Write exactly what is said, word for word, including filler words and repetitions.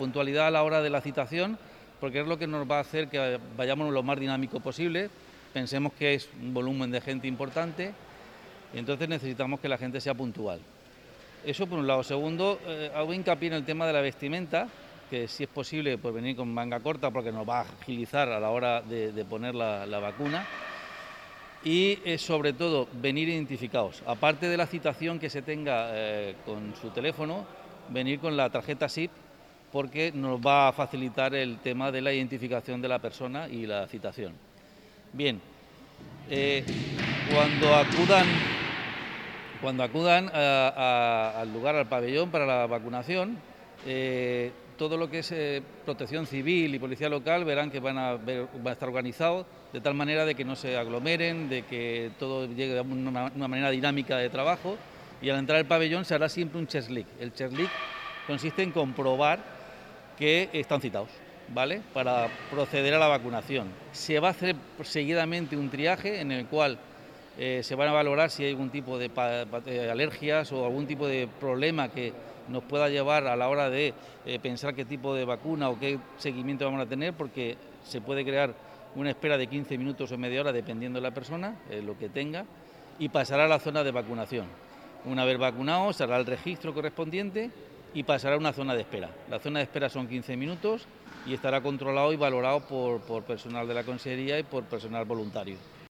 puntualidad a la hora de la citación, porque es lo que nos va a hacer que vayamos lo más dinámico posible. Pensemos que es un volumen de gente importante y entonces necesitamos que la gente sea puntual. Eso por un lado. Segundo, eh, hago hincapié en el tema de la vestimenta, que si es posible pues venir con manga corta porque nos va a agilizar a la hora de, de poner la, la vacuna. Y eh, sobre todo venir identificados, aparte de la citación que se tenga eh, con su teléfono, venir con la tarjeta S I P porque nos va a facilitar el tema de la identificación de la persona y la citación. Bien, eh, cuando acudan, cuando acudan a, a, al lugar, al pabellón para la vacunación, eh, todo lo que es eh, protección civil y policía local verán que van a, ver, va a estar organizado de tal manera de que no se aglomeren, de que todo llegue de una, una manera dinámica de trabajo, y al entrar al pabellón se hará siempre un checklist. El checklist consiste en comprobar que están citados, ¿vale?, para proceder a la vacunación. Se va a hacer seguidamente un triaje en el cual eh, se van a valorar si hay algún tipo de alergias o algún tipo de problema que nos pueda llevar a la hora de eh, pensar qué tipo de vacuna o qué seguimiento vamos a tener, porque se puede crear una espera de quince minutos o media hora dependiendo de la persona, eh, lo que tenga, y pasará a la zona de vacunación. Una vez vacunado, se hará el registro correspondiente y pasará a una zona de espera. La zona de espera son quince minutos y estará controlado y valorado por, por personal de la Consejería y por personal voluntario.